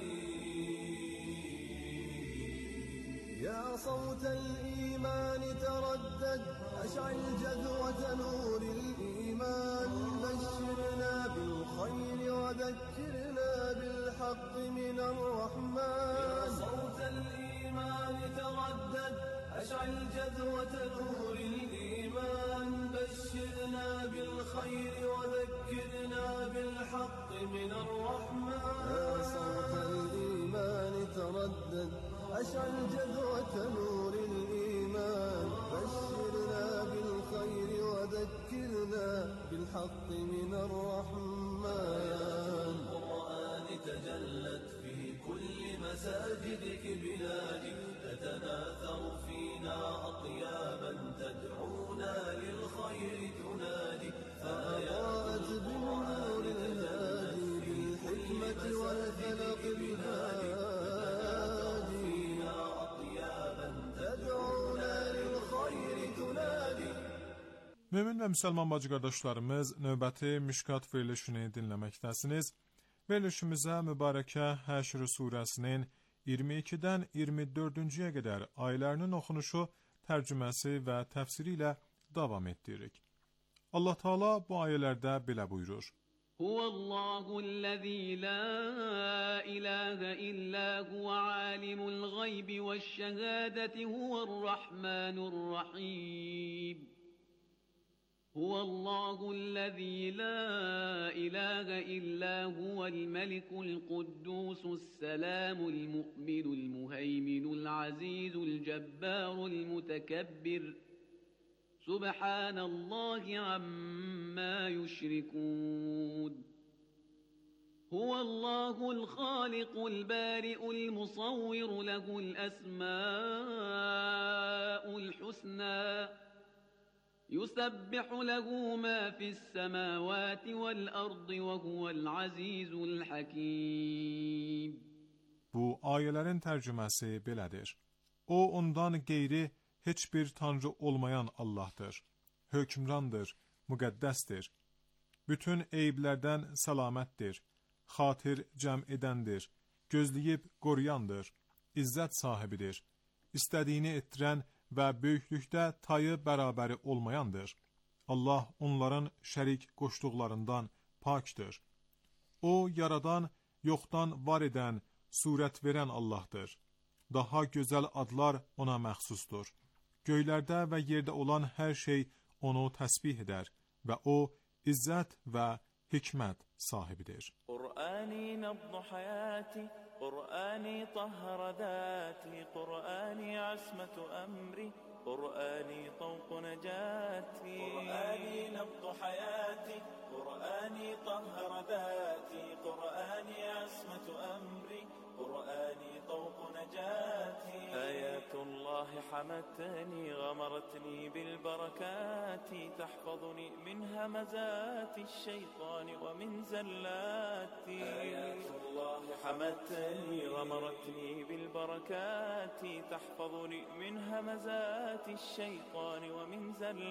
يا صوت الإيمان تردد أشعل جذوة نور الإيمان بشرنا بالخير وذكرنا بالحق من الرحمن يا صوت الإيمان تردد أشعل جذوة نور الإيمان بشرنا بالخير وذكرنا بالحق من الرحمن يا صوت الإيمان تردد أشعل جذوة نور الإيمان بشرنا بالخير وذكرنا بالحق من الرحمن القرآن تجلت في كل مساجدك بلادك تتناثر فينا أطيابا تدعونا للخير تنادي فأضاءت بالنور الهادي بالحكمة والفلق بلادك Mömin və müsəlman bacı qardaşlarımız, növbəti Mişkat verilişini dinləməkdəsiniz. Verilişimizə mübarəkə Həşr surəsinin iyirmi ikidən iyirmi dördüncüyə qədər ayələrinin oxunuşu, tərcüməsi və təfsiri ilə davam etdiririk. Allah Teala bu ayələrdə belə buyurur. Huvallahu'l-lezî lâ ilâhe illâ huve âlimul gaybi veş-şehâdeti huve'r-rahmânur-rahîm. هو الله الذي لا إله إلا هو الملك القدوس السلام المؤمن المهيمن العزيز الجبار المتكبر سبحان الله عما يشركون هو الله الخالق البارئ المصور له الأسماء الحسنى يسبح له ما في السماوات والأرض وهو العزيز الحكيم. Bu ayələrin tərcüməsi belədir. O, ondan qeyri heç bir tanrı olmayan Allahdır. Hökmrandır, müqəddəsdir. Bütün eyblərdən səlamətdir. Xatir cəm edəndir. Gözləyib qoruyandır. İzzət sahibidir. İstədiyini etdirən və böyüklükdə tayı bərabəri olmayandır. Allah onların şərik qoşduqlarından pakdır. O, yaradan, yoxdan var edən, surət verən Allahdır. Daha gözəl adlar ona məxsusdur. Göylərdə və yerdə olan hər şey onu təsbih edər və o, izzət və hikmət sahibidir. Qur'ani nəbdu həyati قرآني طهر ذاتي قرآني عصمة أمري قرآني طوق نجاتي قرآني نبض حياتي قرآني طهر ذاتي قرآني عصمة أمري قرآني طوق نجاتي آيات الله حمتني غمرتني بالبركات تحفظني من همزات الشيطان ومن زلاتي آيات الله حمتني غمرتني بالبركات تحفظني من همزات الشيطان ومن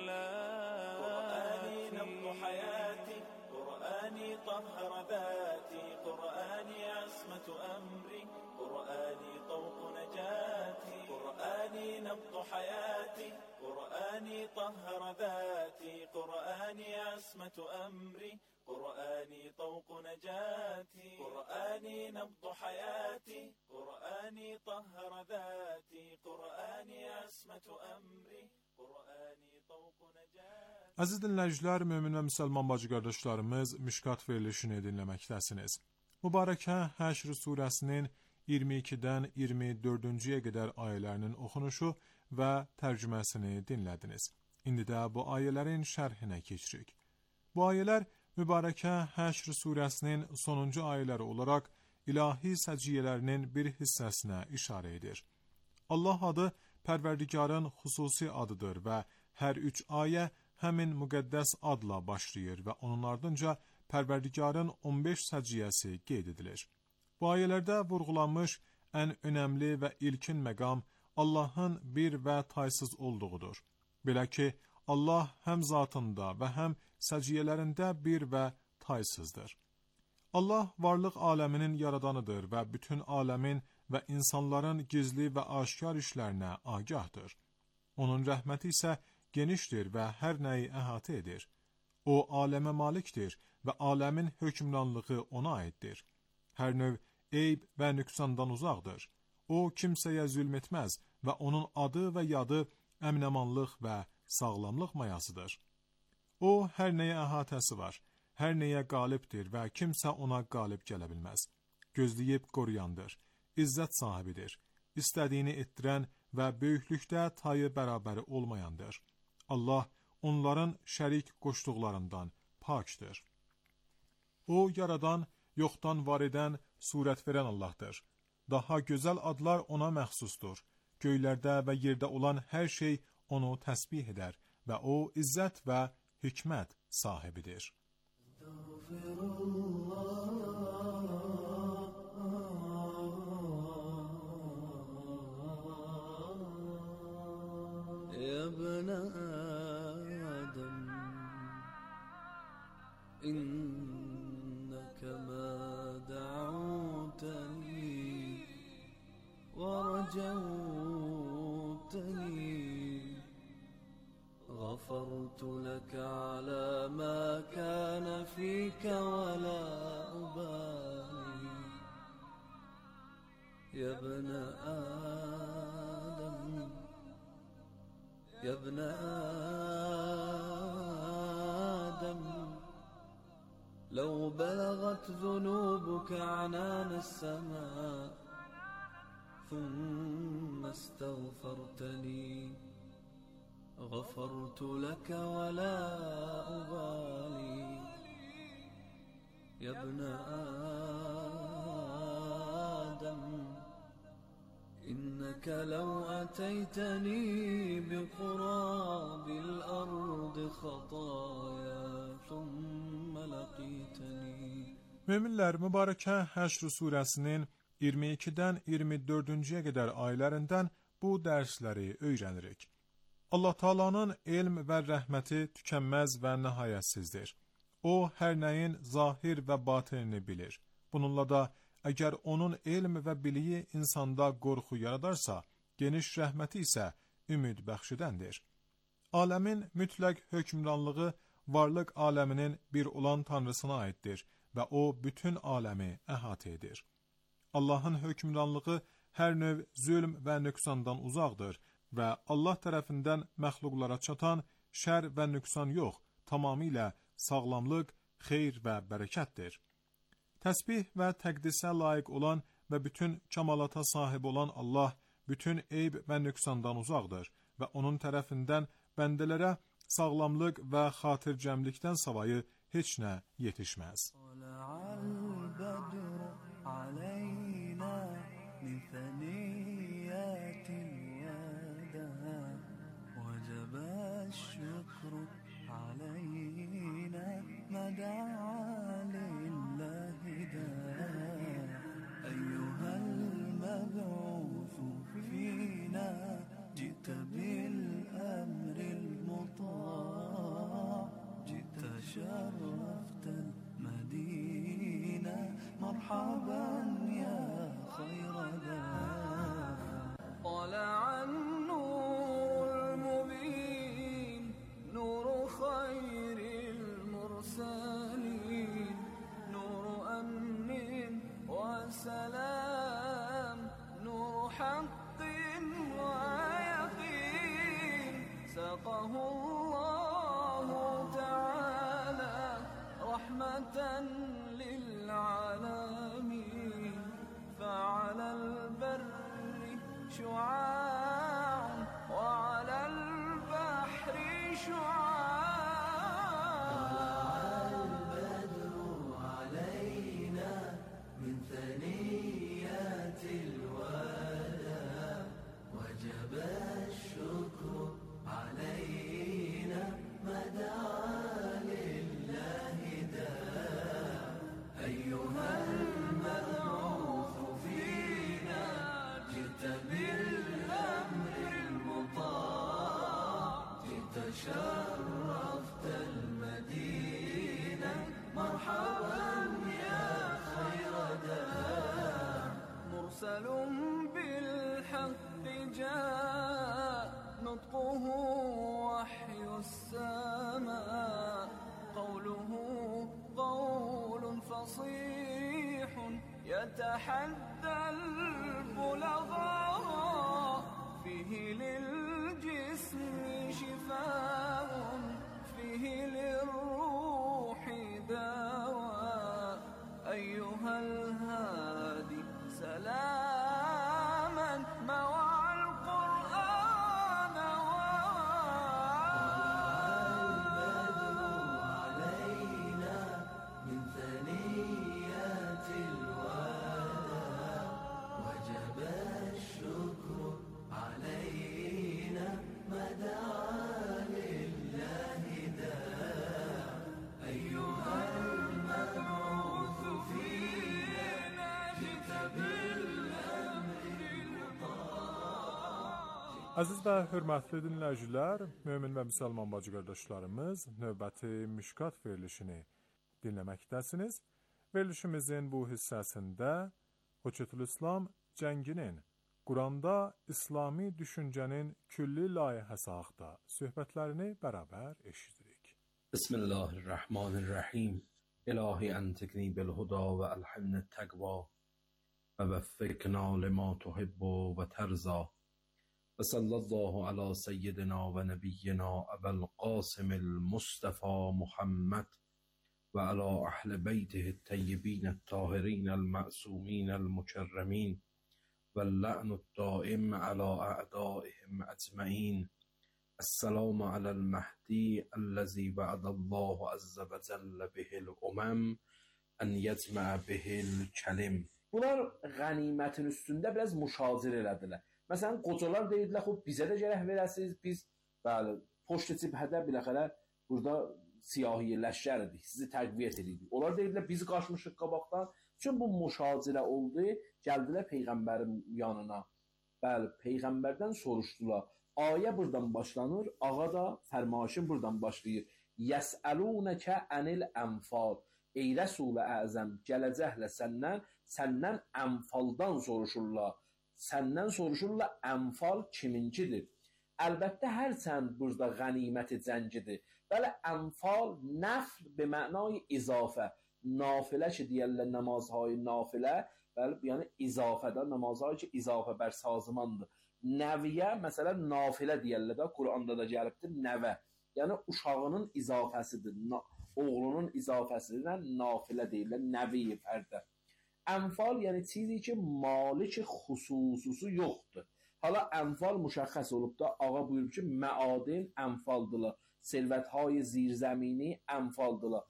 زلاتي قرآني نبض حياتي قرآني طهر ذاتي قرآني عصمة أمري قرآني طوق نجاتي قرآني نبض حياتي قرآني طهر ذاتي قرآني عصمة أمري قرآني طوق نجاتي قرآني نبض حياتي قرآني طهر ذاتي قرآني عصمة أمري قرآني طوق نجاتي. Əziz dinləyicilər, mömin və müsəlman bacı qardaşlarımız, Mişkat verilişini dinləməkdəsiniz. Mübarəkə Həşr surəsinin iyirmi ikidən iyirmi dördüncüyə qədər ayələrinin oxunuşu və tərcüməsini dinlədiniz. İndi də bu ayələrin şərhinə keçirik. Bu ayələr mübarəkə Həşr surəsinin sonuncu ayələri olaraq ilahi səciyyələrinin bir hissəsinə işarə edir. Allah adı Pərverdigarın xüsusi adıdır və hər üç ayə həmin müqəddəs adla başlayır və onun ardınca Pərverdigarın on beş səciyyəsi qeyd edilir. Bu ayələrdə vurğulanmış ən önəmli və ilkin məqam Allahın bir və taysız olduğudur. Belə ki, Allah həm zatında və həm səciyyələrində bir və taysızdır. Allah varlıq aləminin yaradanıdır və bütün aləmin və insanların gizli və aşkar işlərinə agahdır. Onun rəhməti isə genişdir və hər nəyi əhatə edir. O, aləmə malikdir və aləmin hökmranlığı ona aiddir. Hər növ eyb və nüqsandan uzaqdır. O, kimsəyə zülm etməz və onun adı və yadı əminəmanlıq və sağlamlıq mayasıdır. O, hər nəyə əhatəsi var, hər nəyə qalibdir və kimsə ona qalib gələ bilməz. Gözləyib qoruyandır, izzət sahibidir, istədiyini etdirən və böyüklükdə tayı bərabəri olmayandır. Allah onların şərik qoşduqlarından pakdır. O, yaradan, yoxdan var edən, surət verən Allahdır. Daha gözəl adlar ona məxsusdur. Göylərdə və yerdə olan hər şey onu təsbih edər və o, izzət və hikmət sahibidir. يا ابن آدم إنك ما دعوتني ورجوتني غفرت لك على ما كان فيك ولا أبالي يا ابن آدم يا ابن آدم لو بلغت ذنوبك عنان السماء ثم استغفرتني غفرت لك ولا أبالي يا ابن آدم إنك لو أتيتني بقراب الأرض خطايا ثم لقيتني. Möminlər, mübarəkə Həşr surəsinin iyirmi ikidən iyirmi dördüncüyə qədər ayələrindən bu dərsləri öyrənirik. Allah Taala'nın elm və rəhməti tükənməz və nəhayətsizdir. O, hər nəyin zahir və batinini bilir. Bununla da, əgər onun elm və biliyi insanda qorxu yaradarsa, geniş rəhməti isə ümid bəxşidəndir. Aləmin mütləq hökmranlığı varlıq aləminin bir olan Tanrısına aiddir və o, bütün aləmi əhatə edir. Allahın hökmranlığı hər növ zülm və nöqsandan uzaqdır və Allah tərəfindən məxluqlara çatan şər və nöqsan yox, tamamilə sağlamlıq, xeyr və bərəkətdir. Təsbih və təqdisə layiq olan və bütün kəmalata sahib olan Allah bütün eyb və nöqsandan uzaqdır və onun tərəfindən bəndələrə sağlamlıq və xatircəmlikdən savayı heç nə yetişməz. أيها المبعوث فينا جئت بالأمر المطاع جئت شرفت المدينة مرحبا يا خير داع طلع النور المبين نور خير المرسلين نور أمن وسلام نور حق ويقين سقه الله تعالى رحمة للعالمين فعلى البر شعاع وعلى البحر شعاع شرفت المدينة مرحبا يا خير داع مرسل مرسل بالحق جاء نطقه وحي السماء قوله قول فصيح يتحدى البلغاء فيه للجسم شفاء فيه للروح دواء أيها الهادي سلاما مع القرآن والبدر علينا من ثنيات الوداع وجب الشكر علينا ما دعا لله داع أيها المبعوث فينا جئت بالأمر المطاع. Aziz və hörmətli dinləyicilər, mömin və müsəlman bacı qardaşlarımız, növbəti Mişkat verilişini dinləməkdəsiniz. Verilişimizin bu hissəsində Höccətülislam cənginin Quranda İslami düşüncənin külli layihəsi haqqında söhbətlərini bərabər eşidirik. Bismillahirrahmanirrahim. İlahi entikni bil huda ve elhamni tegva ve veffikna lima tuhibbu ve terza. Ve sallallahu ala seyyidina ve nebiyyina Ebel Qasimil Mustafa Muhammed ve ala ahli beytihi teyyibinel tahirinel ma'suminel mukerremin واللعن الدائم على أعدائهم أجمعين. السلام على المهدي الذي وعد الله عز وجل به الأمم أن يجمع به الكلم. Bunlar qənimətin üstündə biraz müşazir elədilər. Məsələn, qocalar deyirdilər, xub bizə də gərək verəsiniz, biz bəli, poçt cibhədə biləxərə burada siyahi ləşkər idik, sizi təqviyyət edirik. Onlar deyirdilər, biz qaçmışıq qabaqdan. Çünki bu müşazirə oldu, gəldilər Peyğəmbərin yanına. Bəli, Peyğəmbərdən soruşdular. Ayə buradan başlanır, ağa da fərmayışın buradan başlayır. Yəsəlunəkə ənil ənfal. Ey Rəsul-i Əzəm, gələcəklə səndən, səndən ənfaldan soruşurlar. Səndən soruşurlar, ənfal kiminkidir? Əlbəttə, hər sən burada qənimət-i cəngidir. Bəli, ənfal nəfl be mənay izafə. Nafilə ki deyərlər namazهای nafilə, bəli, yəni izafədə namazهای ki izafə bər sazımandır. Nəviyə, məsələn, nafilə deyərlər də, Quranda da gəlibdir, nəvə. Yəni, uşağının izafəsidir, oğlunun izafəsidir, nafilə deyirlər, nəvi fərdə. Ənfal, yəni çizi ki, mali ki, xüsususu yoxdur. Hala ənfal müşəxəs olub da, ağa buyurub ki, məadin ənfaldılar, servətهای zirzəmini ənfaldılar,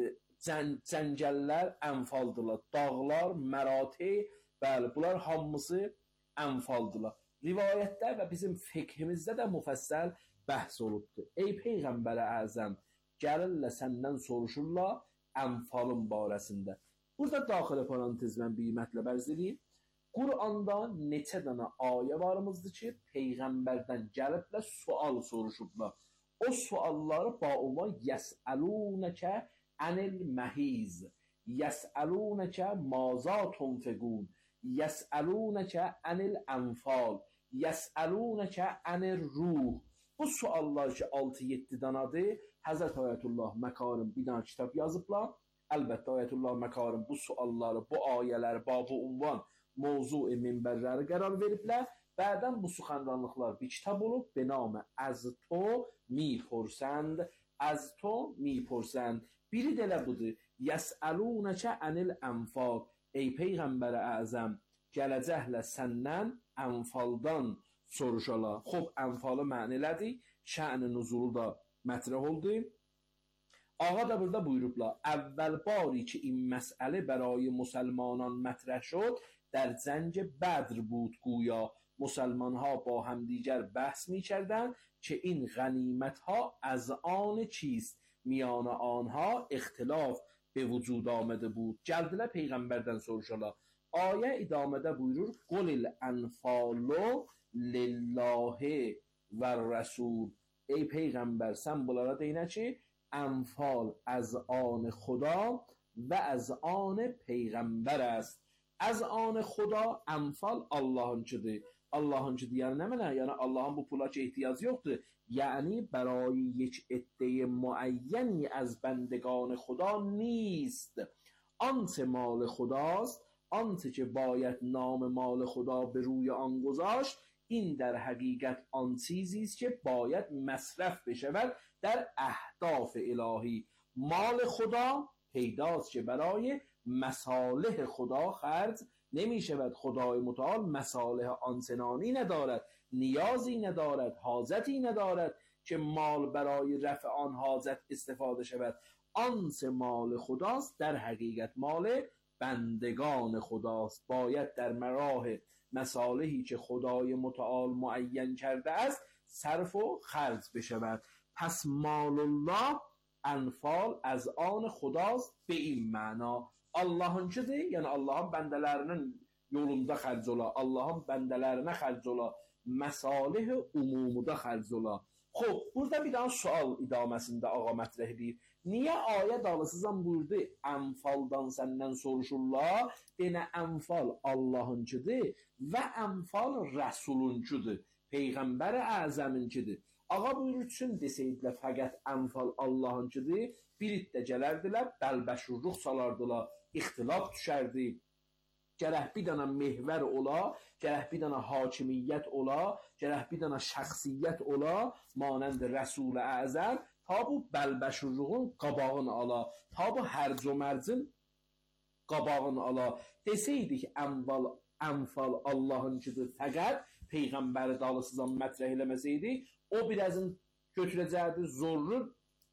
cəngəllər ənfaldılar, dağlar, mərati, bəli, bunlar hamısı ənfaldılar. Rivayətdə və bizim fiqhimizdə də müfəssəl bəhs olubdur. Ey Peyğəmbərə Əzəm, gəlirlə səndən soruşurlar ənfalın barəsində. Burada daxilə parantezdən bir mətləb ərz edeyim. Quranda neçə dənə ayə varımızdır ki, Peyğəmbərdən gəliblə sual soruşublar. O sualları ba ünvan yəsəlunəkə anil məhiz, yəsəlunəkə maza tunfiqun, yəsəlunəkə anil ənfal, yəsəlunəkə anil ruh. Bu suallar ki altı yeddi danadır, Həzrət Ayətullah Məkarim bir dənə kitab yazıblar. Əlbəttə Ayətullah Məkarim bu sualları, bu ayələri, bu ünvan mövzu-i minbərləri qərar veriblər. Bədən bu suxanranlıqlar bir kitab olub, be namı Az to miprsənd, Az to miprsənd. Biri də elə budur. Yəsəlunəkə anil ənfal. Ey Peyğəmbər Əzəm, gələcəklə səndən ənfaldan soruşalar. Xob, ənfalı mənilədir. Şə'n-i nuzulu da mətrəh oldu. Ağa da burada buyurublar. Əvvəl bari ki این مسئله برای مسلمانان مطرح شد در جنگ بدر بود گویا. مسلمان ها با همدیگر بحث می کردند که این غنیمت ها از آن چیست. میان آنها اختلاف به وجود آمده بود. Gəldilər Peyğəmbərdən soruşalar. Ayə idamədə buyurur: Qul el-enfalu lillahi və rəsul. Ey Peyğəmbər, sən bunlara deyinə ki, ənfal az an Xuda və az an Peyğəmbər است. از آن خدا انفال Allah'ınçıdır. Allah'ınçıdır yəni nə mənə? Yəni Allah'ın bu pula ki ehtiyacı yoxdur. یعنی برای یک عده معینی از بندگان خدا نیست. آنچه مال خداست، آنچه که باید نام مال خدا به روی آن گذاشت، این در حقیقت آن چیزی است که باید مصرف بشود در اهداف الهی. مال خدا پیداست که برای مصالح خدا خرج نمی شود. خدای متعال مصالح آنچنانی ندارد، نیازی ندارد، حاجتی ندارد که مال برای رفع آن حاجت استفاده شود. آنچه مال خداست در حقیقت مال بندگان خداست. باید در مراه مصالحی که خدای متعال معین کرده است صرف و خرج بشود. پس مال الله انفال از آن خداست به این معنا. Allah'ınçıdır, yəni Allah'ın bəndələrinin yolunda xərc ola, Allah'ın bəndələrinə xərc ola, məsalih-i umumuda xərc ola. Xoş, burada bir daha sual idaməsində ağa mətrəh edir. Niyə ayə dalısızan buyurdu, ənfaldan səndən soruşurlar, denə ənfal Allah'ınçıdır və ənfal Rəsulunçudur, Peyğəmbər-i Əzəminçidir. Ağa buyurur üçün desəydilər, fəqət ənfal Allah'ınçıdır, bir iddə gələrdilər, bəlbəşurluq salardılar, ixtilaf düşərdi. Gərək bir dənə mehvər ola, gərək bir dənə hakimiyyət ola, gərək bir dənə şəxsiyyət ola, manənd Rəsul-i Əzəm, ta bu bəlbəşurluğun qabağını ala, ta bu hərc o mərcin qabağını ala. Desəydik ənfal, ənfal Allah'ınçıdır, fəqət Peyğəmbəri dalısızan mətrəh eləməsəydik, o birazın götürəcəkdi zorlu,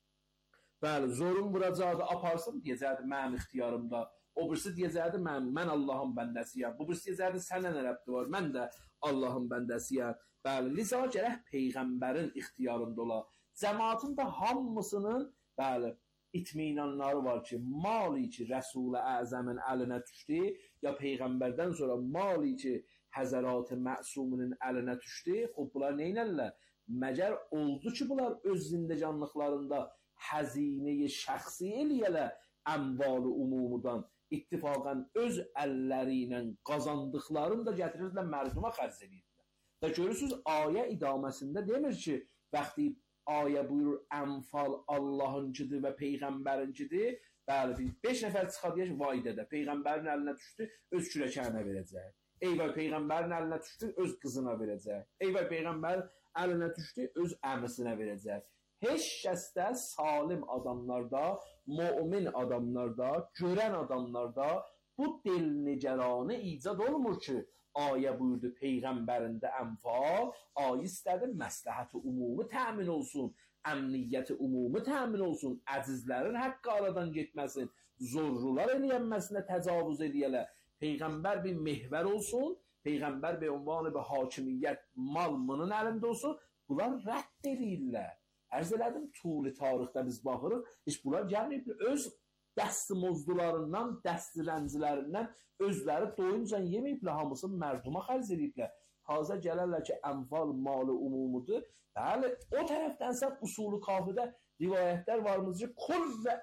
bəli, zorun vuracaqdı, aparsın, deyəcəkdi, mənim ixtiyarımda. O birisi deyəcəkdi, mən, mən Allahın bəndəsiyəm. Bu birisi deyəcəkdi, sənə nə rəbti var, mən də Allahın bəndəsiyəm. Bəli, liza gərək Peyğəmbərin ixtiyarında ola. Cəmaatın da hamısının, bəli, itminanları var ki, mali ki Rəsul-i Əzəmin əlinə düşdü, ya Peyğəmbərdən sonra mali ki Həzərat-ı Məsuminin əlinə düşdü, xub, bunlar neynərlər? Məgər oldu ki, bunlar öz zindəcanlıqlarında həzinəyi şəxsi eləyələ əmval-ı umumudan ittifaqən öz əlləri ilə qazandıqlarını da gətirirdilər, mərduma xərc edirdilər. Və görürsünüz, ayə idaməsində demir ki, vaxtı ayə buyurur, ənfal Allah'ınçıdır və Peyğəmbərincidir, bəli, bir beş nəfər çıxa deyək, vay dədə, Peyğəmbərin əlinə düşdü, öz kürəkənə verəcək. Ey vay, Peyğəmbərin əlinə düşdü, öz qızına verəcək. Ey vay, Peyğəmbərin əlinə düşdü, öz əmisinə verəcək. Heç kəsdə salim adamlarda, mümin adamlarda, görən adamlarda bu dilnicəranə icad olmur ki, ayə buyurdu Peyğəmbərində ənfal, ayə istədi məsləhət-i umumi təmin olsun, əmniyyət-i umumi təmin olsun, əzizlərin haqqı aradan getməsin, zorlular eləyənməsinə təcavüz eləyələ. Peyğəmbər bir mehvər olsun, Peyğəmbər bir ünvanı bir hakimiyyət malmının əlində olsun, bunlar rədd edirlər. Ərz elədim, tuli tarixdə biz baxırıq, heç bunlar gəlməyib, öz dəsti mozdularından, dəsti rəncilərindən özləri doyunca yeməyiblər, hamısını mərduma xərc ediblər. Taza gələrlər ki, ənfal malı umumudur. Bəli, o tərəfdən sən usulü kafidə rivayətlər varmız ki, kurrə